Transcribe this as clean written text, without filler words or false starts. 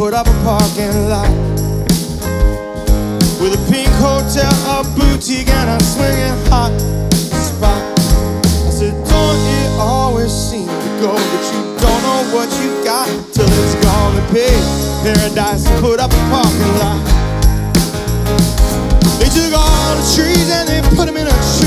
put up a parking lot with a pink hotel, a boutique, and a swinging hot spot. I said, don't it always seem to go that you don't know what you got till it's gone? To pay paradise and put up a parking lot. They took all the trees and they put them in a